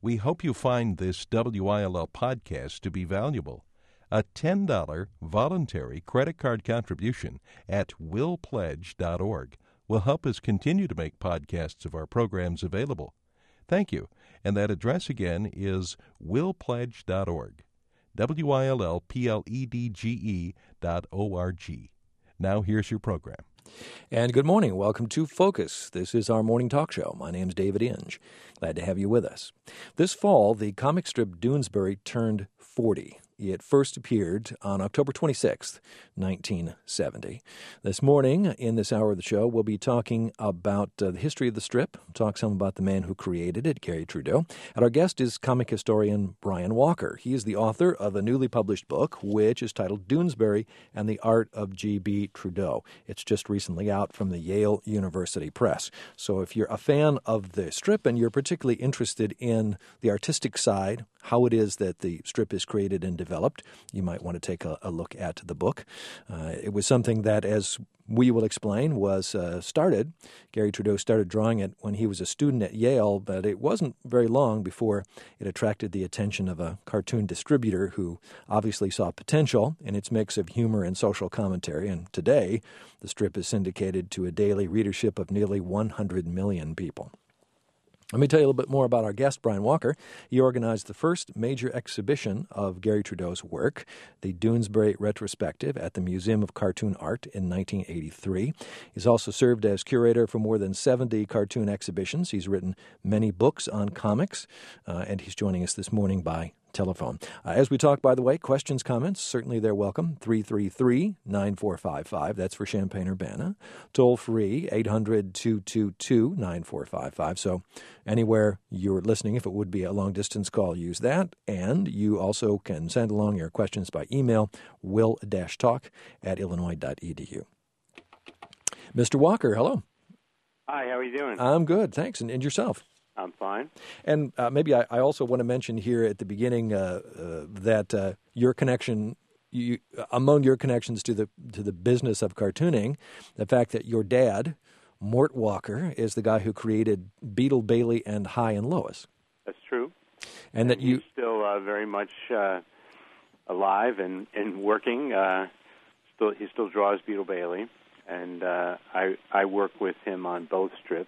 We hope you find this WILL podcast to be valuable. A $10 voluntary credit card contribution at willpledge.org will help us continue to make podcasts of our programs available. Thank you. And that address again is willpledge.org. WILLPLEDGE.org. Now here's your program. And good morning. Welcome to Focus. This is our morning talk show. My name's David Inge. Glad to have you with us. This fall, the comic strip Doonesbury turned 40. It first appeared on October 26th, 1970. This morning, in this hour of the show, we'll be talking about the history of the strip, talk some about the man who created it, Garry Trudeau. And our guest is comic historian Brian Walker. He is the author of a newly published book, which is titled Doonesbury and the Art of G.B. Trudeau. It's just recently out from the Yale University Press. So if you're a fan of the strip and you're particularly interested in the artistic side, how it is that the strip is created and developed, you might want to take a look at the book. It was something that, as we will explain, was started. Garry Trudeau started drawing it when he was a student at Yale, but it wasn't very long before it attracted the attention of a cartoon distributor who obviously saw potential in its mix of humor and social commentary. And today, the strip is syndicated to a daily readership of nearly 100 million people. Let me tell you a little bit more about our guest, Brian Walker. He organized the first major exhibition of Garry Trudeau's work, the Doonesbury Retrospective, at the Museum of Cartoon Art in 1983. He's also served as curator for more than 70 cartoon exhibitions. He's written many books on comics, and he's joining us this morning by telephone. As we talk, by the way, questions, comments, certainly they're welcome. 333-9455, that's for Champaign-Urbana. Toll free, 800-222-9455. So anywhere you're listening, if it would be a long-distance call, use that. And you also can send along your questions by email, will-talk@illinois.edu. Mr. Walker, hello. Hi, how are you doing? I'm good, thanks. And yourself? I'm fine. And maybe I also want to mention here at the beginning that your connection, among your connections to the business of cartooning, the fact that your dad, Mort Walker, is the guy who created Beetle Bailey and Hi and Lois. That's true. And that he's still very much alive and working. He still draws Beetle Bailey, and I work with him on both strips.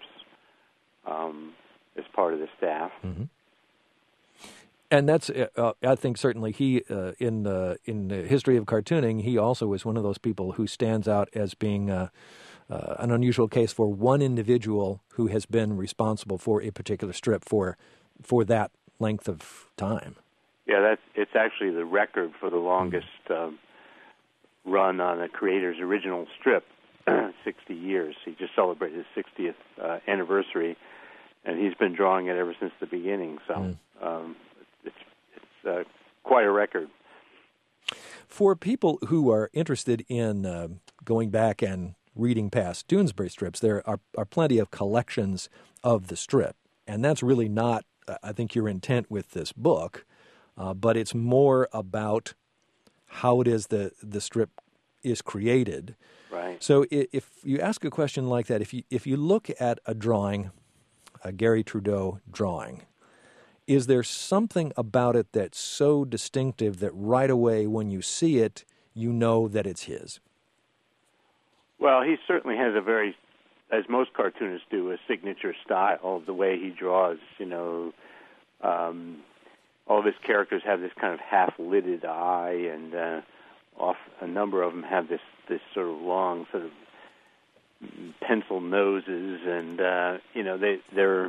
As part of the staff. Mm-hmm. And that's, I think, certainly he, in the history of cartooning, he also is one of those people who stands out as being an unusual case for one individual who has been responsible for a particular strip for that length of time. Yeah, it's actually the record for the longest run on a creator's original strip, 60 years. He just celebrated his 60th anniversary. And he's been drawing it ever since the beginning, so it's quite a record. For people who are interested in going back and reading past Doonesbury strips, there are plenty of collections of the strip, and that's really not, I think, your intent with this book, but it's more about how it is the strip is created. Right. So if you ask a question like that, if you look at a drawing, a Garry Trudeau drawing, is there something about it that's so distinctive that right away when you see it, you know that it's his? Well, he certainly has a very, as most cartoonists do, a signature style, the way he draws. All of his characters have this kind of half-lidded eye, and a number of them have this sort of long sort of pencil noses, and they're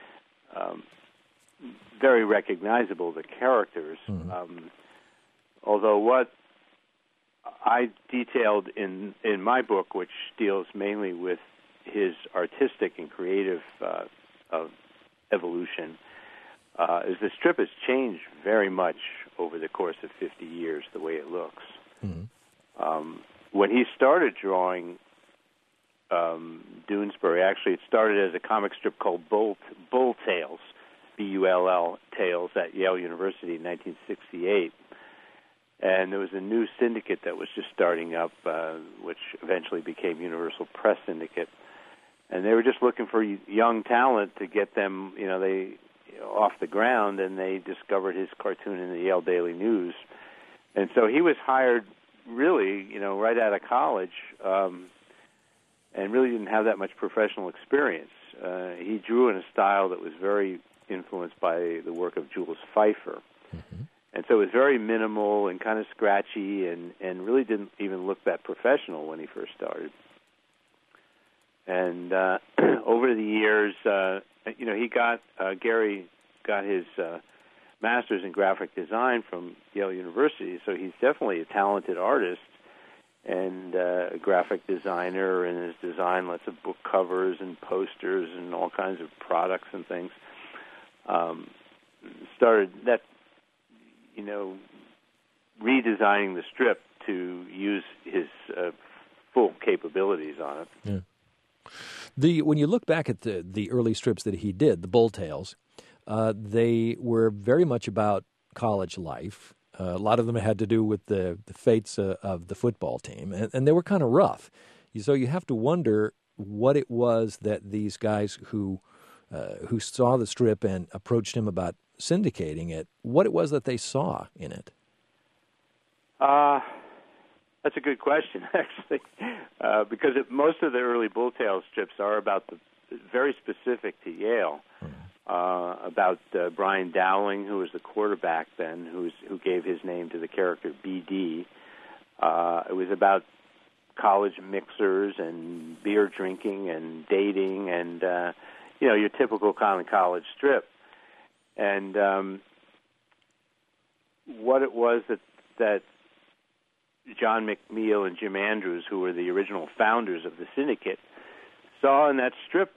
very recognizable, the characters. Mm-hmm. Although what I detailed in my book, which deals mainly with his artistic and creative evolution, is the strip has changed very much over the course of 50 years, the way it looks. Mm-hmm. When he started drawing Doonesbury, actually it started as a comic strip called Bull Tales, Bull Tales, at Yale University in 1968. And there was a new syndicate that was just starting up, which eventually became Universal Press Syndicate. And they were just looking for young talent to get them, off the ground, and they discovered his cartoon in the Yale Daily News. And so he was hired really, right out of college, and really didn't have that much professional experience. He drew in a style that was very influenced by the work of Jules Feiffer. Mm-hmm. And so it was very minimal and kind of scratchy, and really didn't even look that professional when he first started. And over the years, Gary got his master's in graphic design from Yale University, so he's definitely a talented artist and a graphic designer, and has designed lots of book covers and posters and all kinds of products and things. Started that, redesigning the strip to use his full capabilities on it. Yeah. When you look back at the early strips that he did, the Bull Tales, they were very much about college life. A lot of them had to do with the fates of the football team, and they were kind of rough. So you have to wonder what it was that these guys who saw the strip and approached him about syndicating it, what it was that they saw in it. That's a good question, actually, because most of the early Bull Tales strips are about very specific to Yale. About Brian Dowling, who was the quarterback then, who gave his name to the character BD. It was about college mixers and beer drinking and dating and, your typical kind of college strip. And what it was that John McNeil and Jim Andrews, who were the original founders of the syndicate, saw in that strip,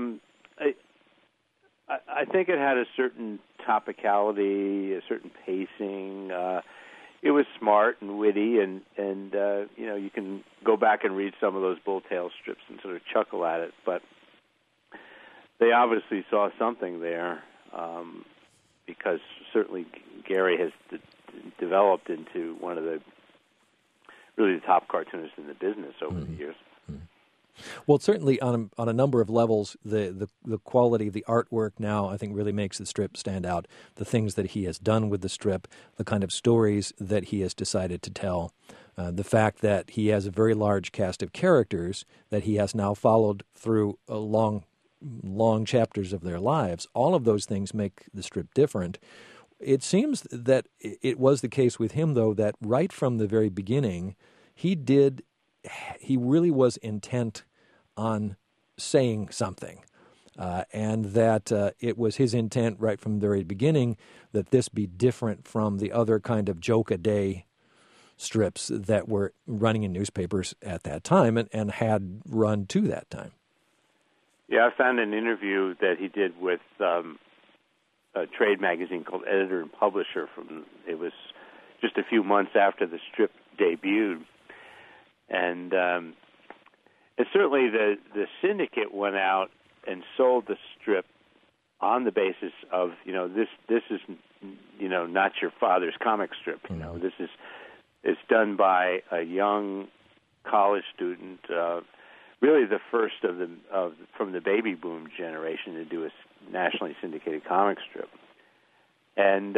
I think it had a certain topicality, a certain pacing. It was smart and witty, and you can go back and read some of those Bull Tales strips and sort of chuckle at it. But they obviously saw something there, because certainly Gary has developed into one of the top cartoonists in the business over the years. Well, certainly on a number of levels, the quality of the artwork now, I think, really makes the strip stand out. The things that he has done with the strip, the kind of stories that he has decided to tell, the fact that he has a very large cast of characters that he has now followed through long chapters of their lives. All of those things make the strip different. It seems that it was the case with him, though, that right from the very beginning, he really was intent on saying something, and that it was his intent right from the very beginning that this be different from the other kind of joke-a-day strips that were running in newspapers at that time and had run to that time. Yeah, I found an interview that he did with a trade magazine called Editor and Publisher. It was just a few months after the strip debuted. And certainly the syndicate went out and sold the strip on the basis of, this is, not your father's comic strip. This is, it's done by a young college student, really the first from the baby boom generation to do a nationally syndicated comic strip. And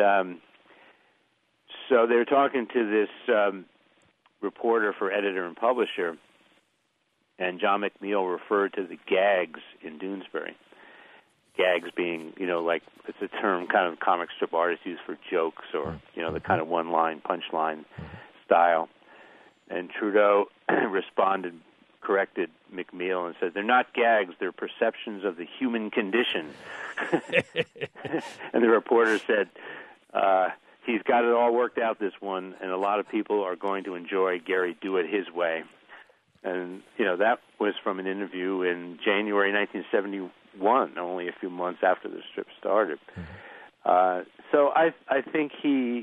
so they're talking to this reporter for Editor and Publisher, and John McNeil referred to the gags in Doonesbury. Gags being, it's a term kind of comic strip artists use for jokes or, the kind of one-line, punchline style. And Trudeau corrected McNeil and said, they're not gags, they're perceptions of the human condition. And the reporter said, he's got it all worked out, this one, and a lot of people are going to enjoy Gary Do It His Way. And, that was from an interview in January 1971, only a few months after the strip started. So I think he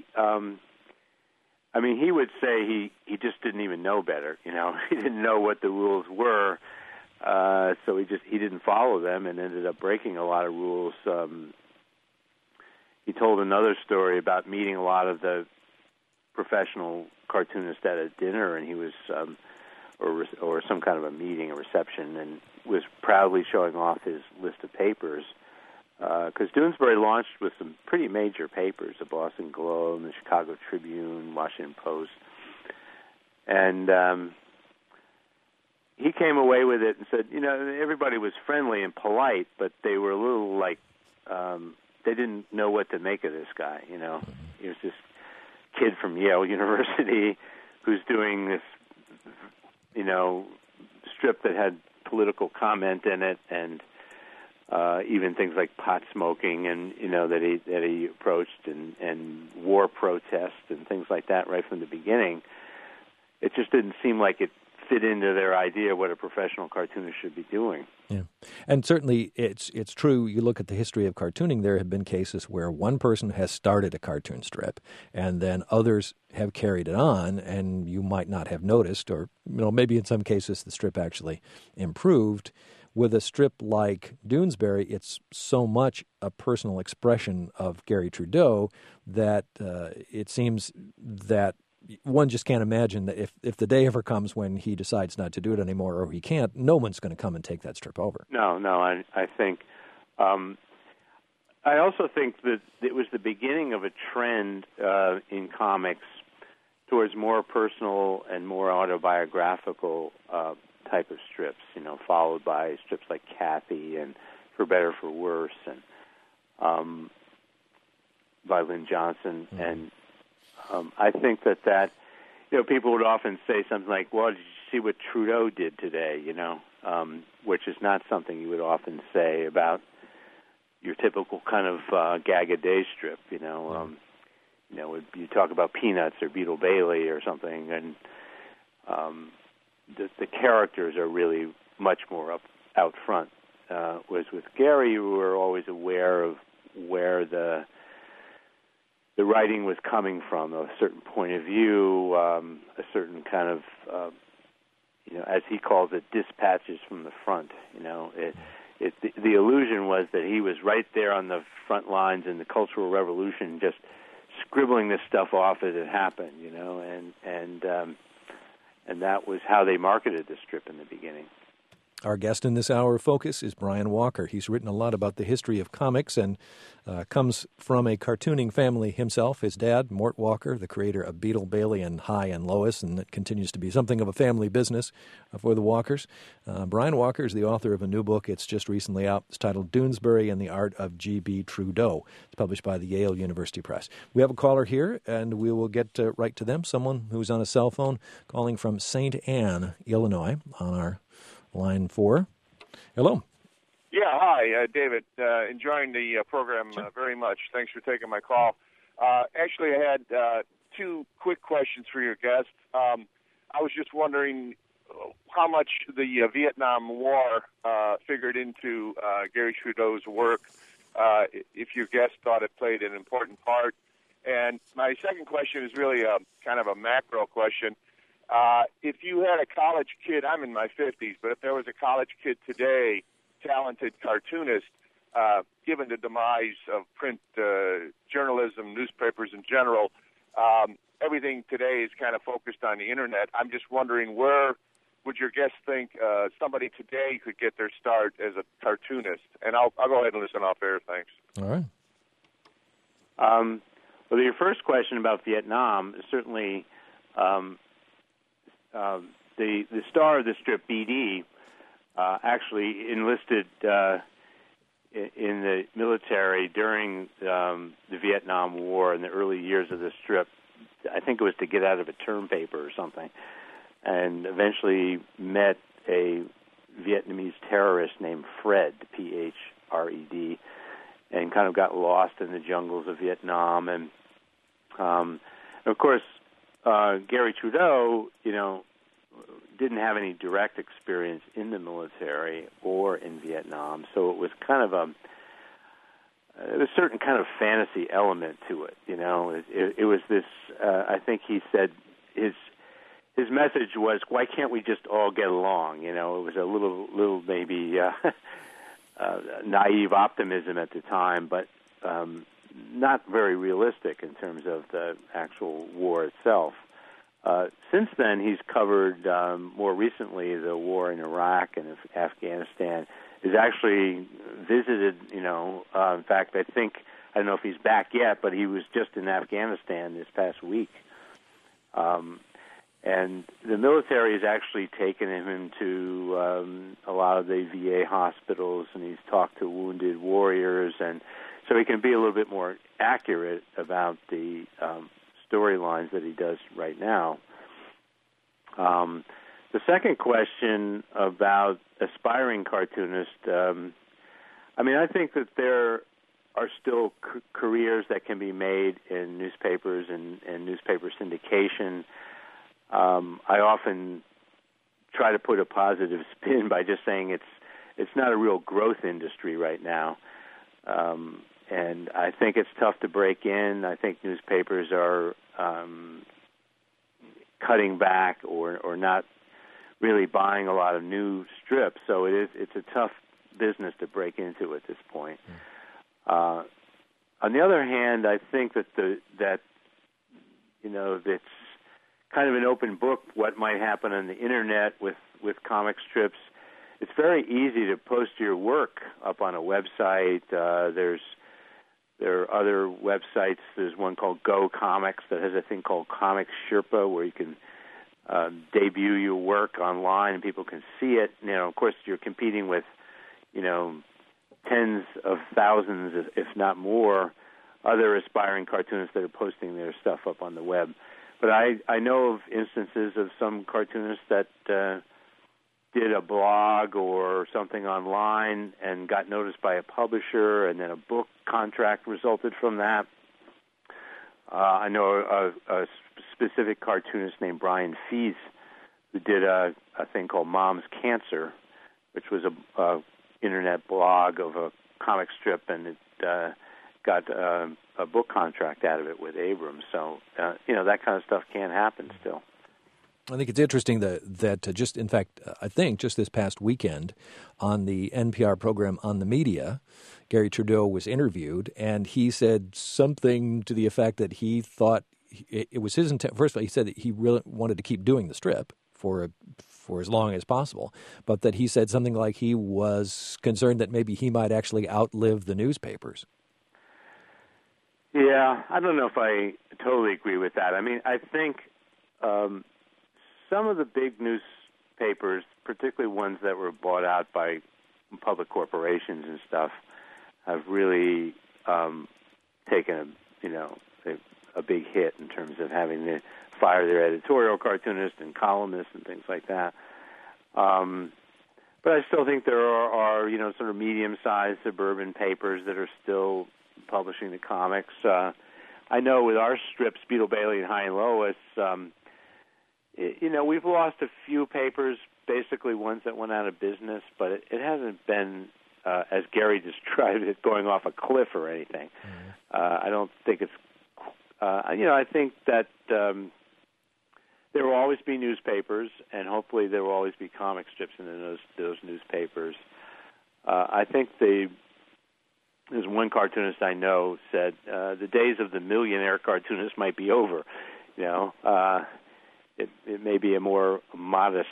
would say he just didn't even know better. He didn't know what the rules were, so he didn't follow them and ended up breaking a lot of rules. He told another story about meeting a lot of the professional cartoonists at a dinner, and he was, or some kind of a meeting, a reception, and was proudly showing off his list of papers. because Doonesbury launched with some pretty major papers, the Boston Globe, the Chicago Tribune, Washington Post. And he came away with it and said, everybody was friendly and polite, but they were a little like, they didn't know what to make of this guy, He was this kid from Yale University who's doing this, strip that had political comment in it, and even things like pot smoking, and that he approached, and war protests and things like that right from the beginning. It just didn't seem like it fit into their idea of what a professional cartoonist should be doing. Yeah, and certainly it's true. You look at the history of cartooning, there have been cases where one person has started a cartoon strip, and then others have carried it on, and you might not have noticed, or maybe in some cases the strip actually improved. With a strip like Doonesbury, it's so much a personal expression of Garry Trudeau that it seems that one just can't imagine that if the day ever comes when he decides not to do it anymore, or he can't, no one's going to come and take that strip over. No, I think. I also think that it was the beginning of a trend in comics towards more personal and more autobiographical type of strips, followed by strips like Kathy and For Better, For Worse, and by Lynn Johnson. Mm-hmm. And I think that people would often say something like, well, did you see what Trudeau did today, which is not something you would often say about your typical kind of gag-a-day strip, you talk about Peanuts or Beetle Bailey or something, and the characters are really much more out front. Whereas with Garry, you were always aware of where the writing was coming from, a certain point of view, a certain kind of, as he calls it, dispatches from the front. The illusion was that he was right there on the front lines in the Cultural Revolution, just scribbling this stuff off as it happened, and that was how they marketed the strip in the beginning. Our guest in this hour of Focus is Brian Walker. He's written a lot about the history of comics and comes from a cartooning family himself. His dad, Mort Walker, the creator of Beetle Bailey and Hi and Lois, and it continues to be something of a family business for the Walkers. Brian Walker is the author of a new book. It's just recently out. It's titled Doonesbury and the Art of G.B. Trudeau. It's published by the Yale University Press. We have a caller here, and we will get right to them. Someone who's on a cell phone calling from St. Anne, Illinois, on our Line 4. Hello. Yeah, hi, David. Enjoying the program very much. Thanks for taking my call. Actually, I had two quick questions for your guest. I was just wondering how much the Vietnam War figured into Garry Trudeau's work, if your guest thought it played an important part. And my second question is really kind of a macro question. If you had a college kid, I'm in my 50s, but if there was a college kid today, talented cartoonist, given the demise of print journalism, newspapers in general, everything today is kind of focused on the Internet. I'm just wondering, where would your guest think somebody today could get their start as a cartoonist? And I'll go ahead and listen off air. Thanks. All right. Well, your first question about Vietnam is certainly... the star of the strip, BD, actually enlisted in the military during the Vietnam War in the early years of the strip. I think it was to get out of a term paper or something, and eventually met a Vietnamese terrorist named Fred, P-H-R-E-D, and kind of got lost in the jungles of Vietnam. And of course, Garry Trudeau, didn't have any direct experience in the military or in Vietnam, so it was kind of a certain kind of fantasy element to it. It was this. I think he said his message was, "Why can't we just all get along?" It was a little maybe naive optimism at the time, but not very realistic in terms of the actual war itself. Since then, he's covered more recently the war in Iraq and Afghanistan, is actually visited. In fact, I don't know if he's back yet, but he was just in Afghanistan this past week. And the military has actually taken him into a lot of the VA hospitals, and he's talked to wounded warriors, and so he can be a little bit more accurate about the storylines that he does right now. The second question about aspiring cartoonists, I think that there are still careers that can be made in newspapers and newspaper syndication. I often try to put a positive spin by just saying it's not a real growth industry right now. And I think it's tough to break in. I think newspapers are cutting back or not really buying a lot of new strips. So it's a tough business to break into at this point. On the other hand, I think that it's kind of an open book what might happen on the internet with comic strips. It's very easy to post your work up on a website. There are other websites. There's one called Go Comics that has a thing called Comic Sherpa where you can debut your work online and people can see it. Of course, you're competing with, tens of thousands, if not more, other aspiring cartoonists that are posting their stuff up on the web. But I know of instances of some cartoonists that did a blog or something online and got noticed by a publisher, and then a book contract resulted from that. I know a specific cartoonist named Brian Fees who did a thing called Mom's Cancer, which was a internet blog of a comic strip, and it got a book contract out of it with Abrams. So, that kind of stuff can happen still. I think it's interesting that just, in fact, I think just this past weekend on the NPR program On the Media, Gary Trudeau was interviewed, and he said something to the effect that he thought it was his intent. First of all, he said that he really wanted to keep doing the strip for as long as possible, but that he said something like he was concerned that maybe he might actually outlive the newspapers. Yeah, I don't know if I totally agree with that. I think some of the big newspapers, particularly ones that were bought out by public corporations and stuff, have really taken a big hit in terms of having to fire their editorial cartoonists and columnists and things like that. But I still think there are sort of medium-sized suburban papers that are still publishing the comics. I know with our strips, Beetle Bailey and High and Lois, we've lost a few papers, basically ones that went out of business, but it hasn't been, as Gary described it, going off a cliff or anything. I don't think it's, I think that there will always be newspapers, and hopefully there will always be comic strips in those newspapers. I think there's one cartoonist I know said the days of the millionaire cartoonist might be over. It may be a more modest,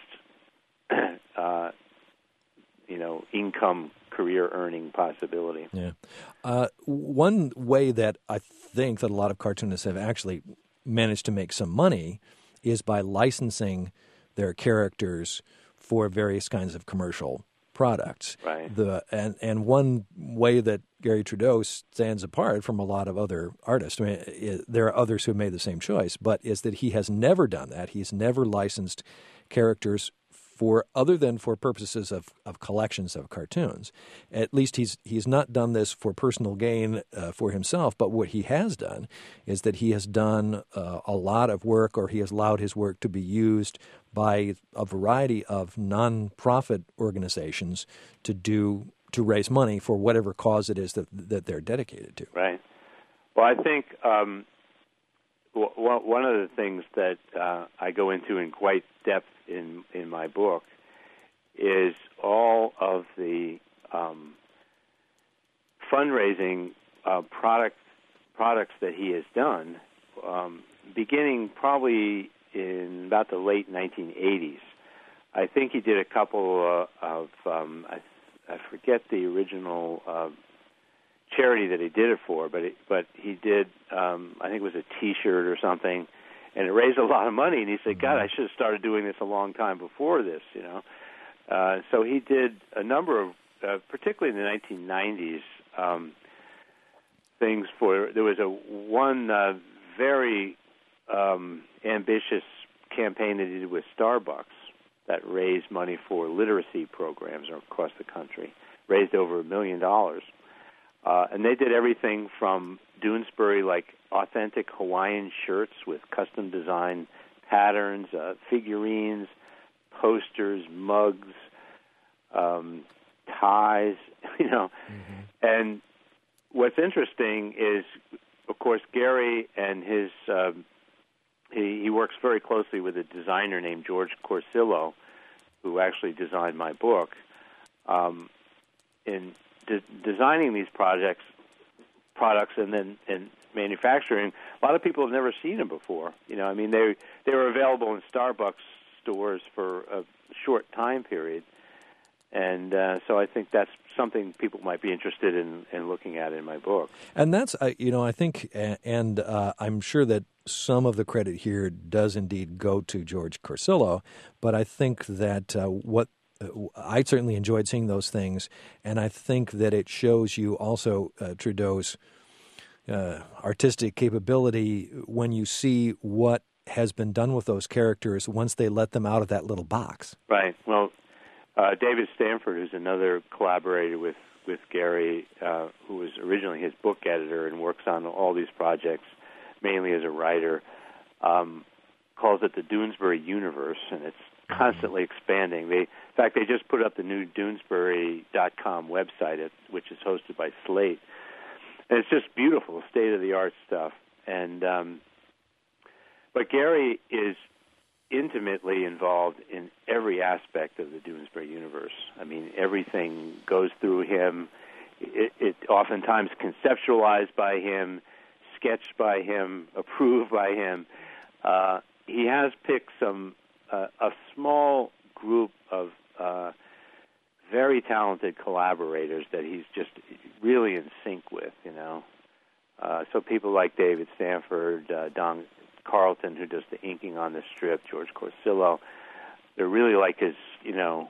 income career earning possibility. Yeah. One way that I think that a lot of cartoonists have actually managed to make some money is by licensing their characters for various kinds of commercial products. Right. And one way that Gary Trudeau stands apart from a lot of other artists, there are others who have made the same choice, but is that he has never done that. He's never licensed characters other than for purposes of collections of cartoons. At least he's not done this for personal gain for himself, but what he has done is that he has done a lot of work, or he has allowed his work to be used by a variety of nonprofit organizations to raise money for whatever cause it is that they're dedicated to. Right. Well, I think one of the things that I go into in quite depth in my book is all of the fundraising products that he has done, beginning probably in about the late 1980s. I think he did a couple of I forget the original charity that he did it for, but he did, I think it was a T-shirt or something, and it raised a lot of money. And he said, "God, I should have started doing this a long time before this," you know. So he did a number of, particularly in the 1990s, things for. There was one very ambitious campaign that he did with Starbucks that raised money for literacy programs across the country. Raised over $1 million. And they did everything from Doonesbury, like authentic Hawaiian shirts with custom design patterns, figurines, posters, mugs, ties, you know. Mm-hmm. And what's interesting is, of course, Gary and his, he works very closely with a designer named George Corsillo, who actually designed my book. In designing these products and then manufacturing, a lot of people have never seen them before. You know, I mean, they were available in Starbucks stores for a short time period, and so I think that's something people might be interested in looking at in my book. And that's, you know, I think, and I'm sure that some of the credit here does indeed go to George Corsillo, but I think that I certainly enjoyed seeing those things, and I think that it shows you also Trudeau's artistic capability when you see what has been done with those characters once they let them out of that little box. Right. Well, David Stanford, who's another collaborator with Gary, who was originally his book editor and works on all these projects, mainly as a writer, calls it the Doonesbury universe, and it's constantly expanding. In fact, they just put up the new Doonesbury.com website, which is hosted by Slate. And it's just beautiful, state-of-the-art stuff. And but Gary is intimately involved in every aspect of the Doonesbury universe. I mean, everything goes through him. It oftentimes conceptualized by him, sketched by him, approved by him. He has picked a small group of very talented collaborators that he's just really in sync with, you know. So people like David Stanford, Don Carlton, who does the inking on the strip, George Corsillo, they're really like his, you know,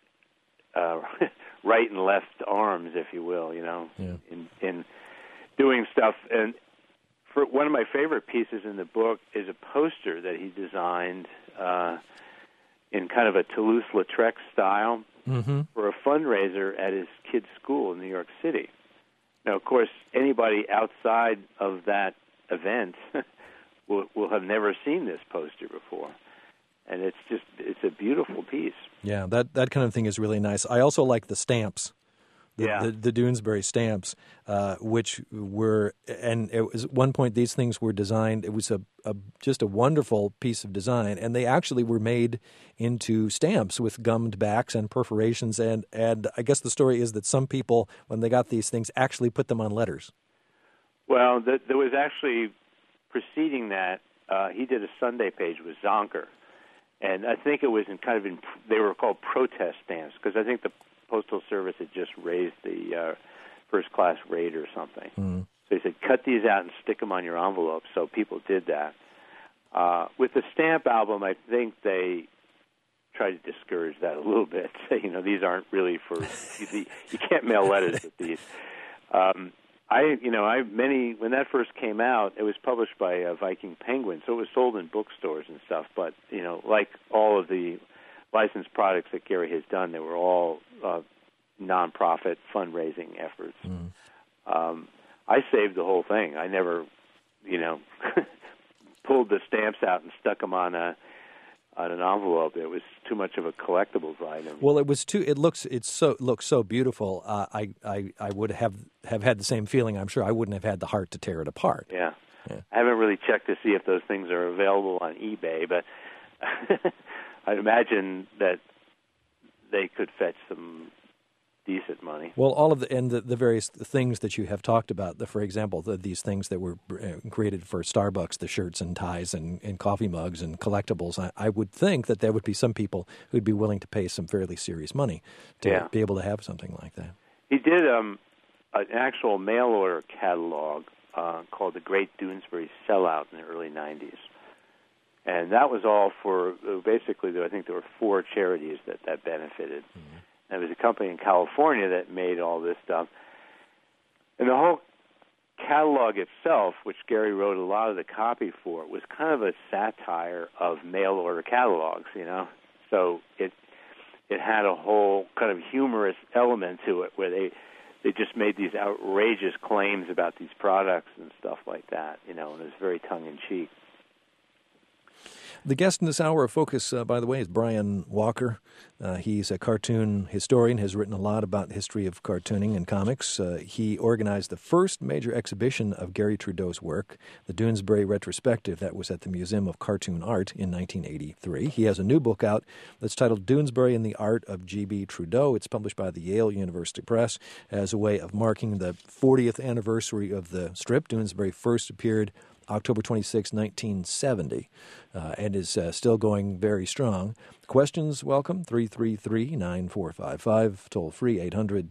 right and left arms, if you will, you know, in doing stuff. And for one of my favorite pieces in the book is a poster that he designed in kind of a Toulouse-Lautrec style for a fundraiser at his kid's school in New York City. Now, of course, anybody outside of that event will have never seen this poster before. And it's a beautiful piece. Yeah, that kind of thing is really nice. I also like the stamps. The Doonesbury stamps, which were, and it was at one point these things were designed. It was just a wonderful piece of design, and they actually were made into stamps with gummed backs and perforations. And I guess the story is that some people, when they got these things, actually put them on letters. Well, there was actually preceding that. He did a Sunday page with Zonker, and I think it was they were called protest stamps because I think the Postal Service had just raised the first-class rate or something. Mm. So he said, cut these out and stick them on your envelope. So people did that. With the stamp album, I think they tried to discourage that a little bit. You know, these aren't really for you can't mail letters with these. When that first came out, it was published by Viking Penguin, so it was sold in bookstores and stuff. But you know, like all of the licensed products that Gary has done, they were all nonprofit fundraising efforts. Mm. I saved the whole thing. I never, pulled the stamps out and stuck them on an envelope. It was too much of a collectibles item. Well, it was too. It looks so beautiful. I would have had the same feeling. I'm sure I wouldn't have had the heart to tear it apart. Yeah. I haven't really checked to see if those things are available on eBay, but I'd imagine that they could fetch some decent money. Well, all of the various things that you have talked about, for example, these things that were created for Starbucks, the shirts and ties and coffee mugs and collectibles, I would think that there would be some people who'd be willing to pay some fairly serious money to be able to have something like that. He did an actual mail-order catalog called The Great Doonesbury Sellout in the early 90s. And that was all for, basically, I think there were 4 charities that benefited. Mm-hmm. And it was a company in California that made all this stuff. And the whole catalog itself, which Gary wrote a lot of the copy for, was kind of a satire of mail-order catalogs, you know. So it had a whole kind of humorous element to it where they just made these outrageous claims about these products and stuff like that, you know, and it was very tongue-in-cheek. The guest in this hour of Focus, by the way, is Brian Walker. He's a cartoon historian, has written a lot about the history of cartooning and comics. He organized the first major exhibition of Gary Trudeau's work, the Doonesbury Retrospective, that was at the Museum of Cartoon Art in 1983. He has a new book out that's titled Doonesbury and the Art of G.B. Trudeau. It's published by the Yale University Press as a way of marking the 40th anniversary of the strip. Doonesbury first appeared October 26, 1970, and is still going very strong. Questions, welcome, 333-9455, toll free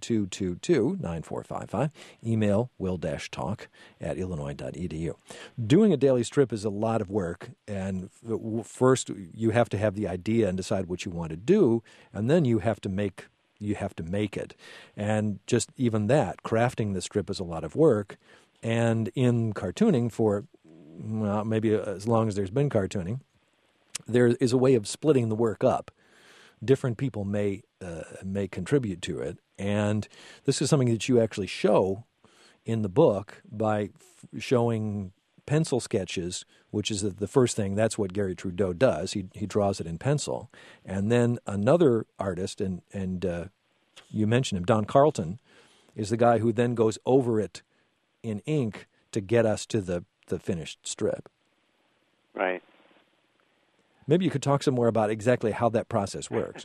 800-222-9455, email will-talk@illinois.edu. Doing a daily strip is a lot of work, and first you have to have the idea and decide what you want to do, and then you have to make it. And just even that, crafting the strip is a lot of work, and in cartooning maybe as long as there's been cartooning, there is a way of splitting the work up. Different people may contribute to it, and this is something that you actually show in the book by showing pencil sketches, which is the first thing. That's what Gary Trudeau does. He draws it in pencil, and then another artist, and you mentioned him, Don Carlton, is the guy who then goes over it in ink to get us to the finished strip. Right. Maybe you could talk some more about exactly how that process works.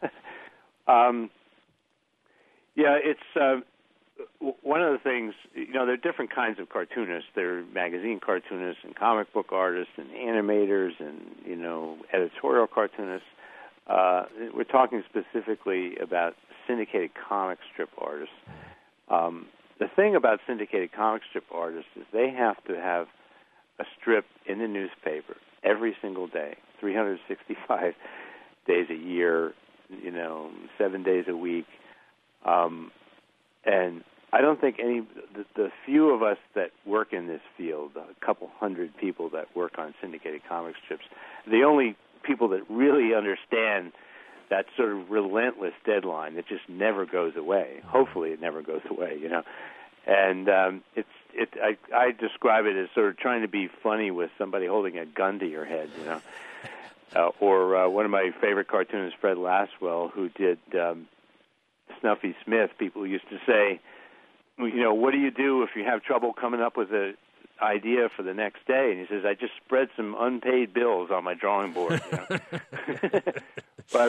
It's one of the things, you know, there are different kinds of cartoonists. There are magazine cartoonists and comic book artists and animators and, you know, editorial cartoonists. We're talking specifically about syndicated comic strip artists. The thing about syndicated comic strip artists is they have to have a strip in the newspaper every single day, 365 days a year, you know, 7 days a week. And I don't think the few of us that work in this field, a couple hundred people that work on syndicated comic strips, the only people that really understand that sort of relentless deadline that just never goes away. Hopefully it never goes away, you know. And I describe it as sort of trying to be funny with somebody holding a gun to your head, you know. Or one of my favorite cartoonists, Fred Laswell, who did Snuffy Smith. People used to say, you know, what do you do if you have trouble coming up with an idea for the next day? And he says, I just spread some unpaid bills on my drawing board, you know. But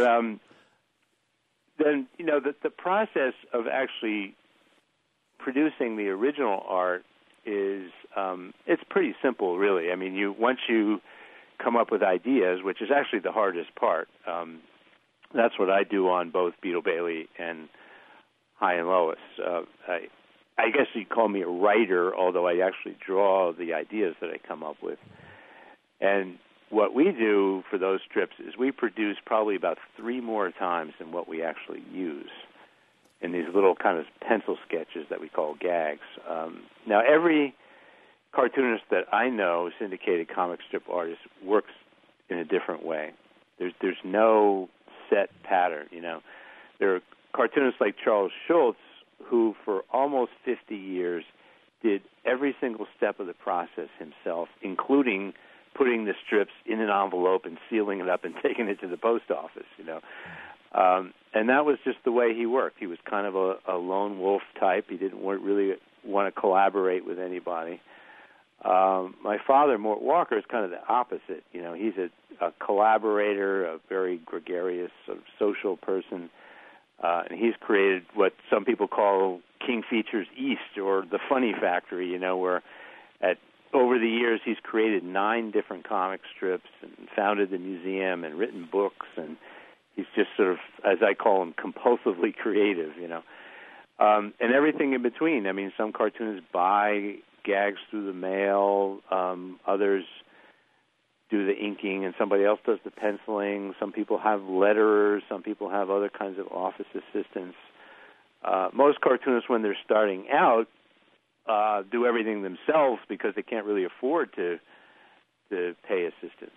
then, you know, the process of actually producing the original art is it's pretty simple, really. I mean, once you come up with ideas, which is actually the hardest part. That's what I do on both Beetle Bailey and High and Lois. I guess you'd call me a writer, although I actually draw the ideas that I come up with. And what we do for those strips is we produce probably about 3 more times than what we actually use in these little kind of pencil sketches that we call gags. Now, every cartoonist that I know, syndicated comic strip artist, works in a different way. There's no set pattern, you know. There are cartoonists like Charles Schulz, who for almost 50 years did every single step of the process himself, including putting the strips in an envelope and sealing it up and taking it to the post office, you know. And that was just the way he worked. He was kind of a lone wolf type. He didn't really want to collaborate with anybody. My father, Mort Walker, is kind of the opposite. You know, he's a collaborator, a very gregarious, sort of social person. And he's created what some people call King Features East, or the Funny Factory, where over the years he's created 9 different comic strips and founded the museum and written books, and he's just sort of, as I call him, compulsively creative, and everything in between. I mean, some cartoonists buy gags through the mail, others do the inking, and somebody else does the penciling. Some people have letterers, some people have other kinds of office assistants. Most cartoonists, when they're starting out, do everything themselves because they can't really afford to pay assistants.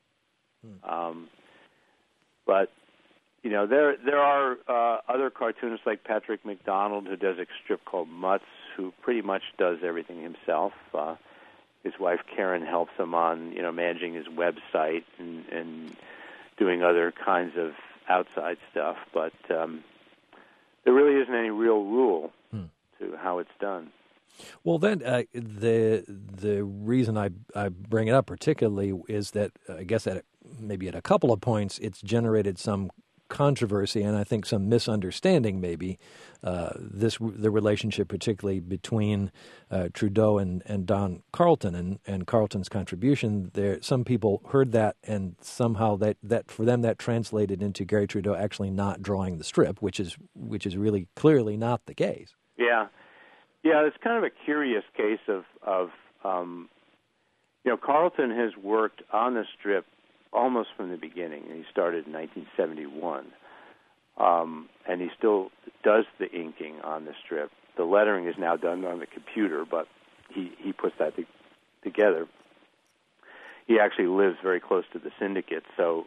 But there are other cartoonists like Patrick McDonald, who does a strip called Mutz, who pretty much does everything himself. His wife Karen helps him on managing his website and doing other kinds of outside stuff. But there really isn't any real rule to how it's done. Well, then the reason I bring it up particularly is that I guess maybe at a couple of points it's generated some controversy and I think some misunderstanding maybe the relationship particularly between Trudeau and Don Carleton and Carleton's contribution there. Some people heard that and somehow that for them that translated into Gary Trudeau actually not drawing the strip, which is really clearly not the case. Yeah, it's kind of a curious case of Carleton has worked on the strip almost from the beginning. He started in 1971, and he still does the inking on the strip. The lettering is now done on the computer, but he puts that together. He actually lives very close to the syndicate, so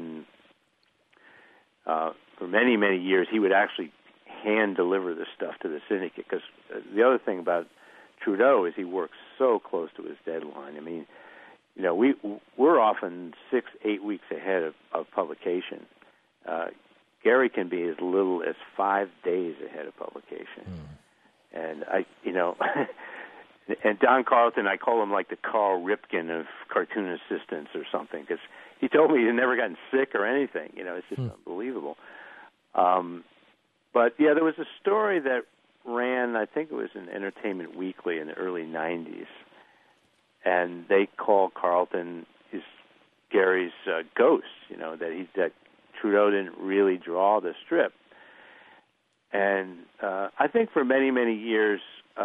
for many, many years he would actually hand deliver the stuff to the syndicate, because the other thing about Trudeau is he works so close to his deadline. I mean, we're often 6-8 weeks ahead of publication. Gary can be as little as 5 days ahead of publication. And and Don Carleton, I call him like the Carl Ripken of cartoon assistants or something, because he told me he'd never gotten sick or anything. It's just unbelievable. But yeah, there was a story that ran, I think it was in Entertainment Weekly in the early 90s, and they call Carleton Gary's ghost, that Trudeau didn't really draw the strip. And I think for many, many years,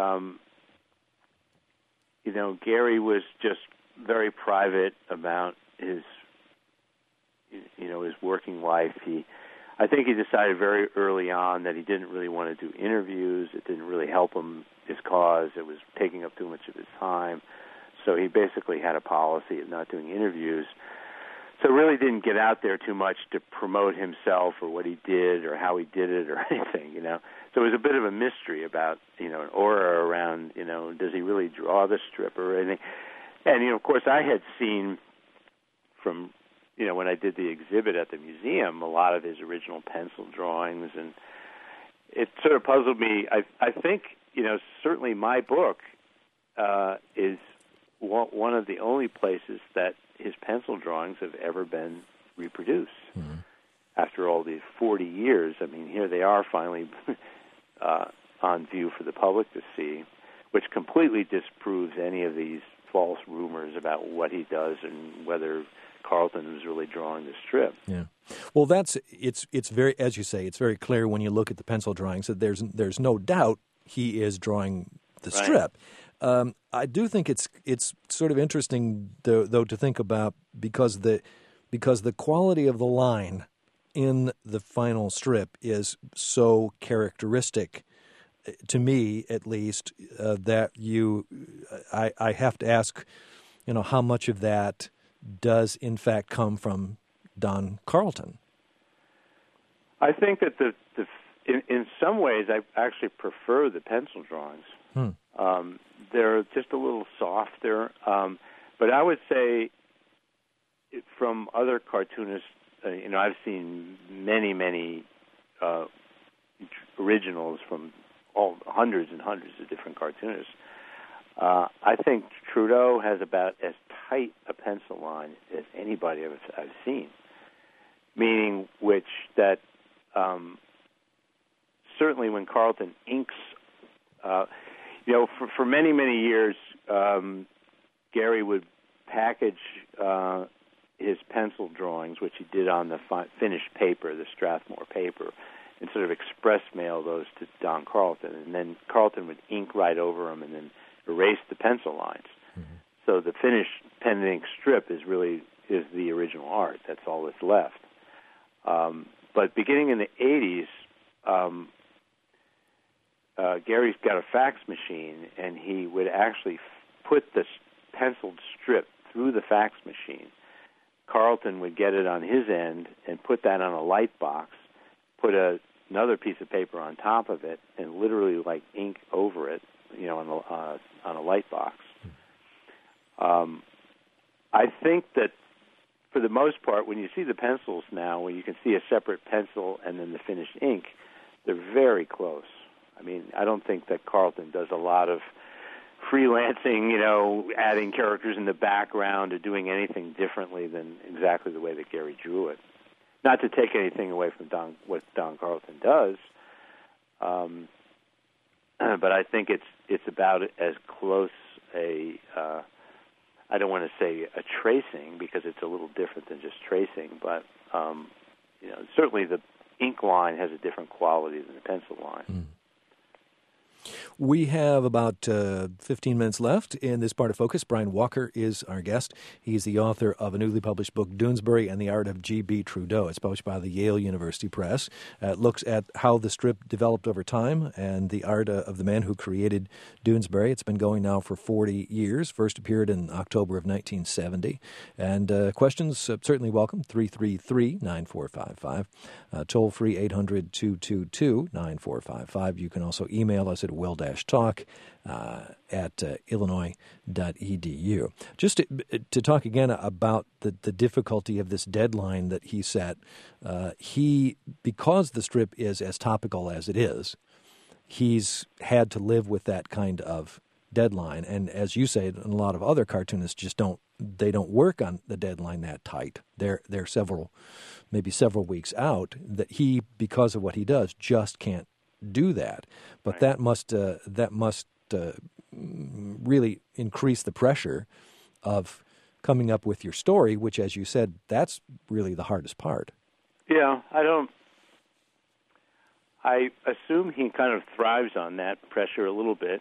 Gary was just very private about his working life. I think he decided very early on that he didn't really want to do interviews. It didn't really help him, his cause. It was taking up too much of his time. So he basically had a policy of not doing interviews. So really didn't get out there too much to promote himself or what he did or how he did it or anything, So it was a bit of a mystery about, an aura around, does he really draw the strip or anything? And, of course, I had seen from when I did the exhibit at the museum, a lot of his original pencil drawings, and it sort of puzzled me. I think, certainly my book is one of the only places that his pencil drawings have ever been reproduced. After all these 40 years, I mean, here they are finally on view for the public to see, which completely disproves any of these false rumors about what he does and whether Carleton was really drawing the strip. Yeah. Well, it's very, as you say, it's very clear when you look at the pencil drawings that there's no doubt he is drawing the strip. I do think it's sort of interesting though to think about because the quality of the line in the final strip is so characteristic, to me at least, that I have to ask, how much of that does in fact come from Don Carleton? I think that in some ways I actually prefer the pencil drawings. They're just a little softer, but I would say from other cartoonists, I've seen many originals from hundreds and hundreds of different cartoonists. I think Trudeau has about as tight a pencil line as anybody I've seen, meaning that certainly when Carlton inks, for many, many years, Gary would package his pencil drawings, which he did on the finished paper, the Strathmore paper, and sort of express mail those to Don Carlton. And then Carlton would ink right over them and then erase the pencil lines. Mm-hmm. So the finished pen and ink strip is the original art. That's all that's left. But beginning in the 80s, Gary's got a fax machine, and he would actually put the penciled strip through the fax machine. Carlton would get it on his end and put that on a light box, put another piece of paper on top of it, and literally like ink over it, on a light box. I think that for the most part, when you see the pencils now, when you can see a separate pencil and then the finished ink, they're very close. I mean, I don't think that Carlton does a lot of freelancing, adding characters in the background or doing anything differently than exactly the way that Gary drew it. Not to take anything away from what Don Carlton does, but I think it's about as close I don't want to say a tracing because it's a little different than just tracing, but certainly the ink line has a different quality than the pencil line. Mm. We have about 15 minutes left in this part of Focus. Brian Walker is our guest. He's the author of a newly published book, Doonesbury and the Art of G.B. Trudeau. It's published by the Yale University Press. It looks at how the strip developed over time and the art of the man who created Doonesbury. It's been going now for 40 years. First appeared in October of 1970. And questions certainly welcome, 333-9455. Toll-free 800-222-9455. You can also email us at will-talk at illinois.edu. Just to talk again about the difficulty of this deadline that he set, because the strip is as topical as it is, he's had to live with that kind of deadline. And as you say, and a lot of other cartoonists just don't work on the deadline that tight. They're maybe several weeks out, that he, because of what he does, just can't do that. But right. that must really increase the pressure of coming up with your story, which, as you said, that's really the hardest part. Yeah, I assume he kind of thrives on that pressure a little bit,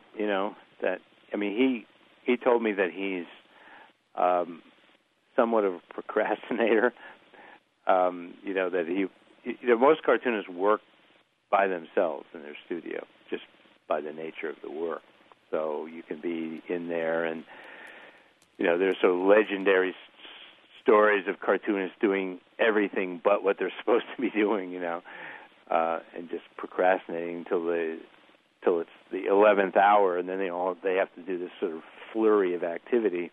he told me that he's somewhat of a procrastinator, that most cartoonists work by themselves in their studio, just by the nature of the work. So you can be in there, and there's so legendary stories of cartoonists doing everything but what they're supposed to be doing, and just procrastinating till it's the 11th hour, and then they have to do this sort of flurry of activity.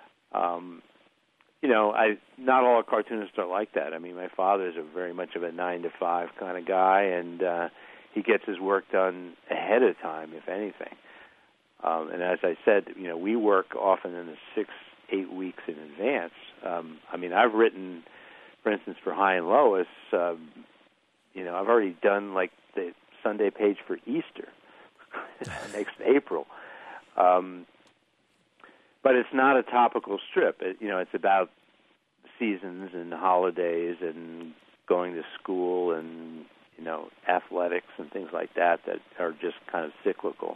Not all cartoonists are like that. I mean, my father's very much of a 9-to-5 kind of guy, and he gets his work done ahead of time, if anything. And as I said, we work often in the 6-8 weeks in advance. I've written, for instance, for High and Lois, I've already done like the Sunday page for Easter next April. But it's not a topical strip. It's about seasons and holidays and going to school and, athletics and things like that are just kind of cyclical.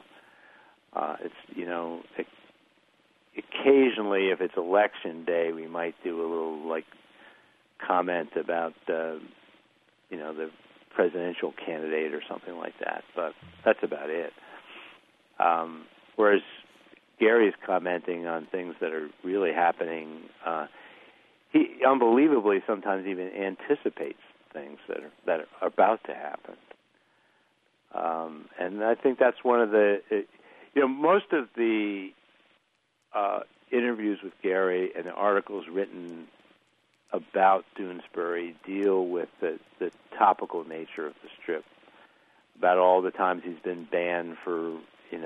Occasionally, if it's election day, we might do a little, comment about, the presidential candidate or something like that. But that's about it. Whereas Gary's commenting on things that are really happening. He unbelievably sometimes even anticipates things that are about to happen. And I think that's one of the, most of the interviews with Gary and the articles written about Doonesbury deal with the topical nature of the strip, about all the times he's been banned for,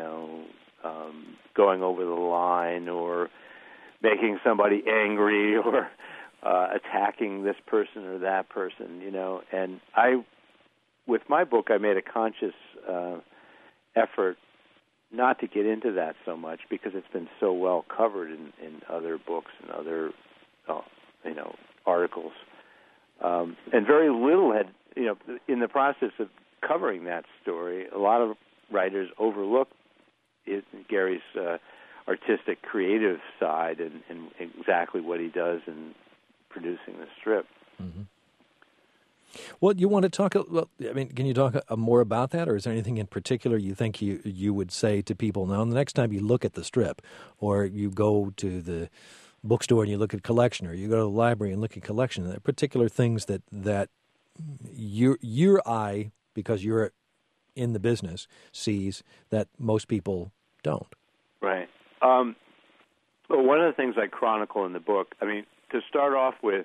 going over the line or making somebody angry or attacking this person or that person, and I with my book, I made a conscious effort not to get into that so much because it's been so well covered in other books and other, articles. And very little had, in the process of covering that story, a lot of writers overlooked Gary's artistic, creative side and exactly what he does in producing the strip. Mm-hmm. Well, you want to talk? Can you talk more about that, or is there anything in particular you think you would say to people now? The next time you look at the strip, or you go to the bookstore and you look at collection, or you go to the library and look at collection, there are particular things that your eye, because you're in the business, sees that most people don't. Right. Well, one of the things I chronicle in the book, to start off with,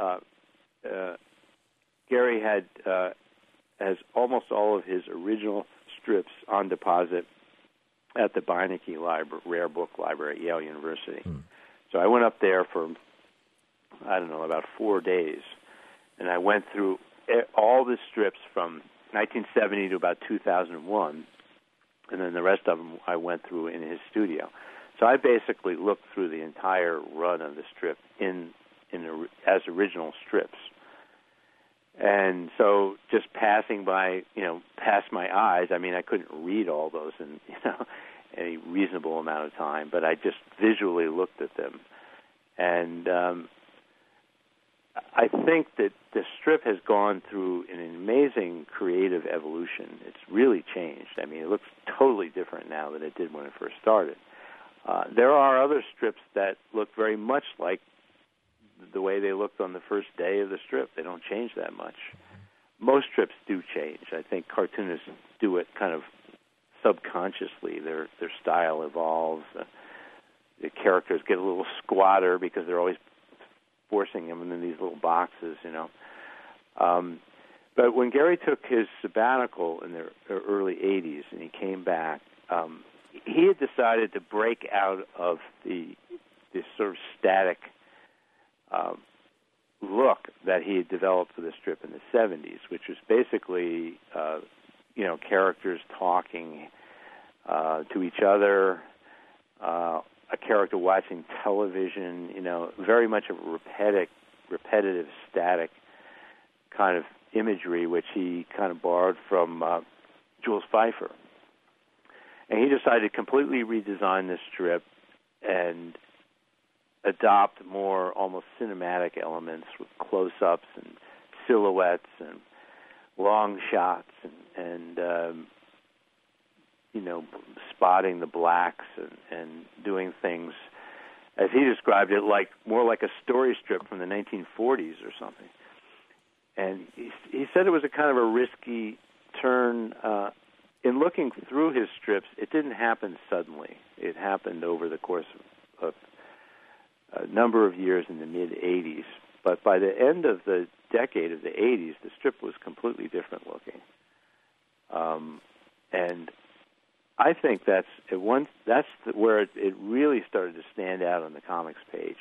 Gary has almost all of his original strips on deposit at the Beinecke Rare Book Library at Yale University. So I went up there for, about 4 days, and I went through all the strips from 1970 to about 2001, and then the rest of them I went through in his studio. So I basically looked through the entire run of the strip as original strips. And so just passing by, past my eyes, I couldn't read all those in, any reasonable amount of time, but I just visually looked at them. And I think that the strip has gone through an amazing creative evolution. It's really changed. It looks totally different now than it did when it first started. There are other strips that look very much like the way they looked on the first day of the strip. They don't change that much. Most strips do change. I think cartoonists do it kind of subconsciously. Their style evolves. The characters get a little squatter because they're always forcing them into these little boxes, But when Gary took his sabbatical in the early 80s and he came back, he had decided to break out of this sort of static look that he had developed for the strip in the 70s, which was basically, characters talking to each other, a character watching television, very much of a repetitive, static kind of imagery, which he kind of borrowed from Jules Feiffer. And he decided to completely redesign this strip and adopt more almost cinematic elements with close-ups and silhouettes and long shots and spotting the blacks and doing things, as he described it, more like a story strip from the 1940s or something. And he said it was a kind of a risky turn. In looking through his strips, it didn't happen suddenly. It happened over the course of a number of years in the mid-'80s. But by the end of the decade of the 80s, the strip was completely different looking. And I think that's where it really started to stand out on the comics page.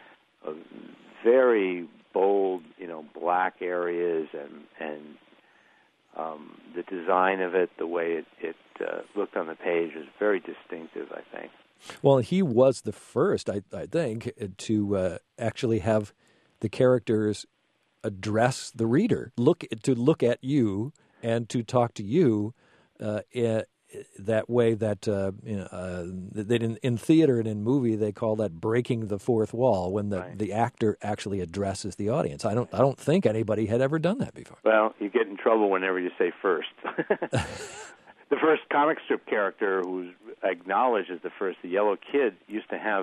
Very bold, black areas and the design of it, the way it looked on the page was very distinctive, I think. Well, he was the first, I think, to actually have the characters address the reader, look at you and to talk to you that way. That in theater and in movie they call that breaking the fourth wall, when the actor actually addresses the audience. I don't think anybody had ever done that before. Well, you get in trouble whenever you say first. The first comic strip character who's acknowledged as the first, the Yellow Kid, used to have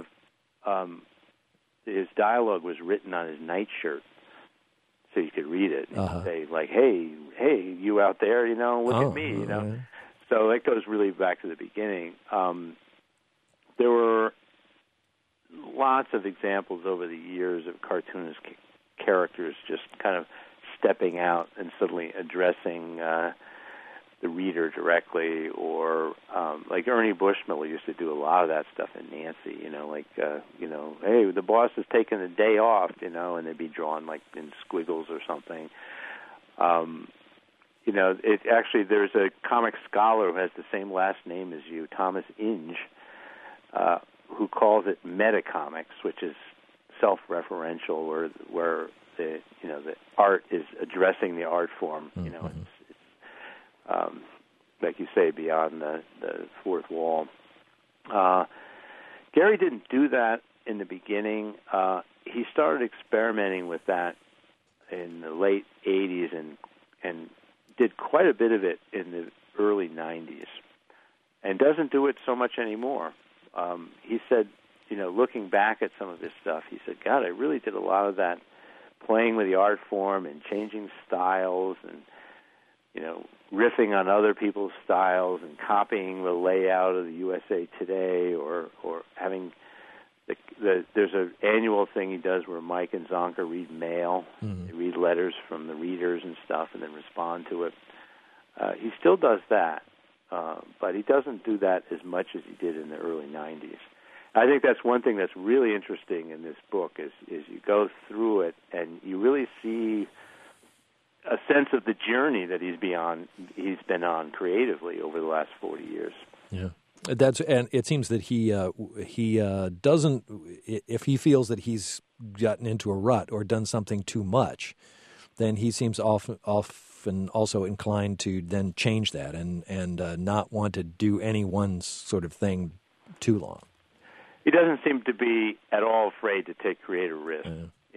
his dialogue was written on his nightshirt, so you could read it. And say like, "Hey, you out there, look at me," Yeah. So that goes really back to the beginning. There were lots of examples over the years of cartoonist characters just kind of stepping out and suddenly addressing the reader directly, or like Ernie Bushmiller used to do a lot of that stuff in Nancy, hey, the boss is taking the day off, and they'd be drawn like in squiggles or something. it actually, there's a comic scholar who has the same last name as you, Thomas Inge, who calls it metacomics, which is self-referential, where the art is addressing the art form. It's like you say, beyond the fourth wall. Gary didn't do that in the beginning. He started experimenting with that in the late 80s and did quite a bit of it in the early 90s, and doesn't do it so much anymore. He said, looking back at some of this stuff, he said, God, I really did a lot of that, playing with the art form and changing styles and, riffing on other people's styles and copying the layout of the USA Today, or having there's an annual thing he does where Mike and Zonka read mail. They read letters from the readers and stuff and then respond to it. He still does that, but he doesn't do that as much as he did in the early 90s. I think that's one thing that's really interesting in this book is you go through it and you really see a sense of the journey that he's been on creatively over the last 40 years. Yeah. And it seems that he doesn't, if he feels that he's gotten into a rut or done something too much, then he seems often also inclined to then change that and not want to do any one sort of thing too long. He doesn't seem to be at all afraid to take creative risks.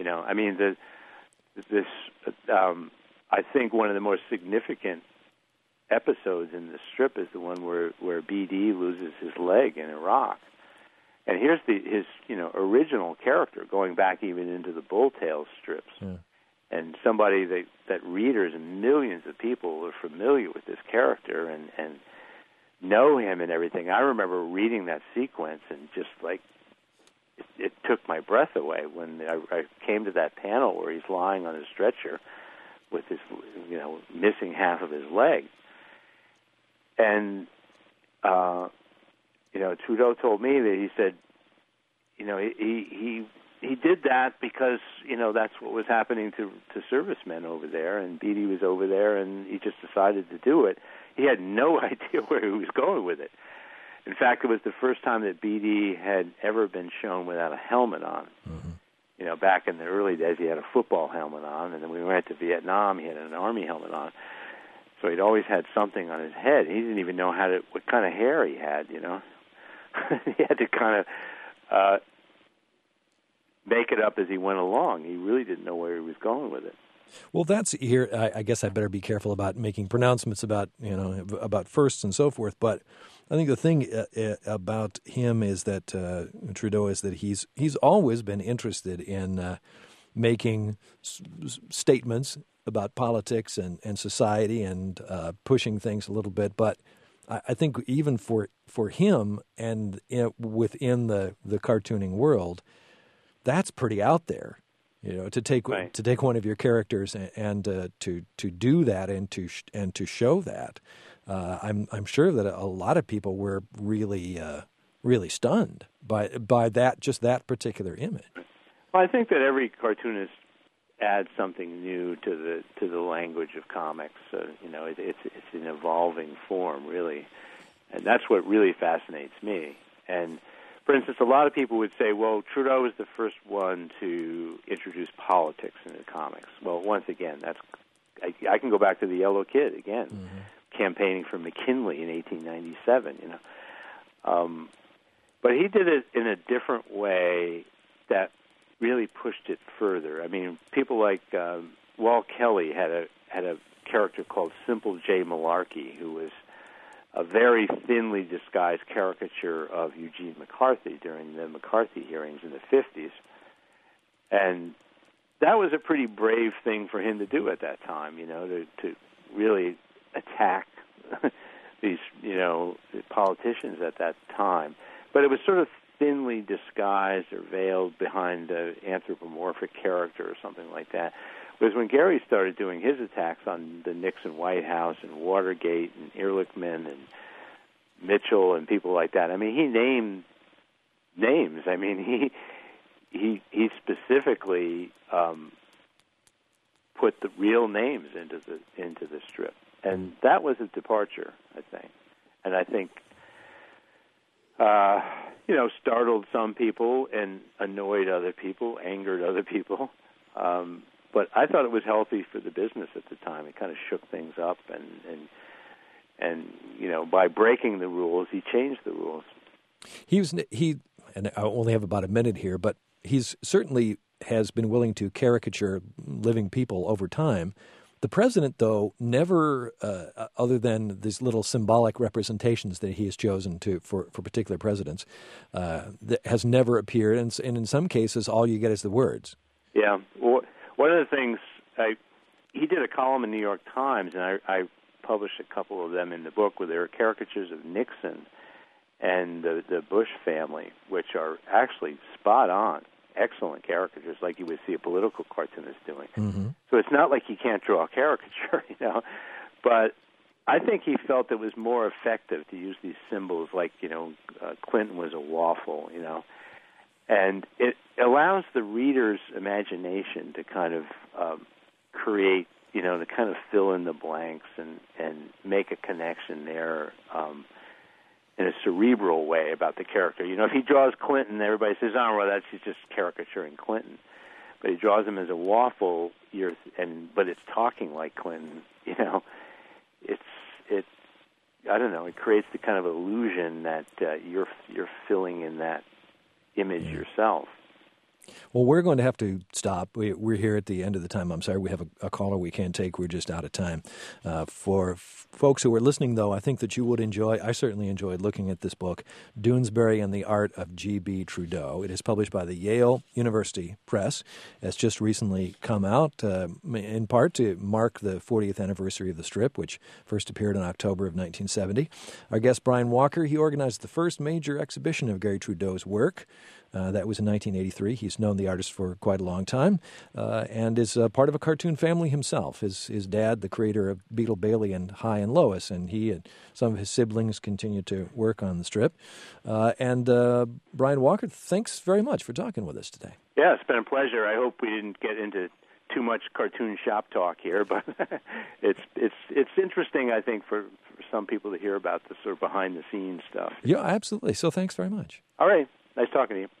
I think one of the most significant episodes in the strip is the one where BD loses his leg in Iraq. And here's his original character, going back even into the Bull Tales strips. Yeah. And somebody that readers and millions of people are familiar with this character and know him and everything. I remember reading that sequence and just like it took my breath away when I came to that panel where he's lying on a stretcher with his missing half of his leg. And, Trudeau told me that he said, he did that because, that's what was happening to servicemen over there, and Beatty was over there, and he just decided to do it. He had no idea where he was going with it. In fact, it was the first time that Beatty had ever been shown without a helmet on. Mm-hmm. Back in the early days, he had a football helmet on, and then we went to Vietnam, he had an Army helmet on. So he'd always had something on his head. He didn't even know what kind of hair he had, He had to kind of make it up as he went along. He really didn't know where he was going with it. Well, that's here. I guess I better be careful about making pronouncements about about firsts and so forth. But I think the thing about him is that Trudeau is that he's always been interested in making statements about politics and society and pushing things a little bit. But I think even for him and within the cartooning world, that's pretty out there. To take one of your characters and to do that and to show that, I'm sure that a lot of people were really stunned by that particular image. Well, I think that every cartoonist adds something new to the language of comics. It's an evolving form, really, and that's what really fascinates me. And for instance, a lot of people would say, well, Trudeau was the first one to introduce politics into comics. Well, once again, I can go back to the Yellow Kid again, campaigning for McKinley in 1897. But he did it in a different way that really pushed it further. I mean, people like Walt Kelly had a character called Simple J. Malarkey, who was a very thinly disguised caricature of Eugene McCarthy during the McCarthy hearings in the 50s. And that was a pretty brave thing for him to do at that time, to really attack these, politicians at that time. But it was sort of thinly disguised or veiled behind an anthropomorphic character or something like that. Whereas when Gary started doing his attacks on the Nixon White House and Watergate and Ehrlichman and Mitchell and people like that, I mean, he named names. I mean, he specifically put the real names into the strip. And that was a departure, I think. And I think, startled some people and annoyed other people, angered other people. But I thought it was healthy for the business at the time. It kind of shook things up, and by breaking the rules, he changed the rules. And I only have about a minute here, but he's certainly has been willing to caricature living people over time. The president, though, never, other than these little symbolic representations that he has chosen for particular presidents, has never appeared. And in some cases, all you get is the words. Yeah. Well, one of the things, he did a column in New York Times, and I published a couple of them in the book, where there are caricatures of Nixon and the Bush family, which are actually spot on. Excellent caricatures, like you would see a political cartoonist doing. Mm-hmm. So it's not like he can't draw a caricature, But I think he felt it was more effective to use these symbols, like Clinton was a waffle, and it allows the reader's imagination to kind of create, to kind of fill in the blanks and make a connection there. In a cerebral way about the character. If he draws Clinton, everybody says, "Oh, well, he's just caricaturing Clinton." But he draws him as a waffle, but it's talking like Clinton. I don't know. It creates the kind of illusion that you're filling in that image yourself. Well, we're going to have to stop. We're here at the end of the time. I'm sorry, we have a caller we can't take. We're just out of time. For folks who are listening, though, I think that you would enjoy, I certainly enjoyed looking at this book, Doonesbury and the Art of G.B. Trudeau. It is published by the Yale University Press. It's just recently come out, in part to mark the 40th anniversary of the strip, which first appeared in October of 1970. Our guest, Brian Walker, he organized the first major exhibition of Garry Trudeau's work. That was in 1983. He's known the artist for quite a long time and is part of a cartoon family himself. His dad, the creator of Beetle Bailey and Hi and Lois, and he and some of his siblings continue to work on the strip. And Brian Walker, thanks very much for talking with us today. Yeah, it's been a pleasure. I hope we didn't get into too much cartoon shop talk here, but it's interesting, I think, for some people to hear about the sort of behind-the-scenes stuff. Yeah, absolutely. So thanks very much. All right. Nice talking to you.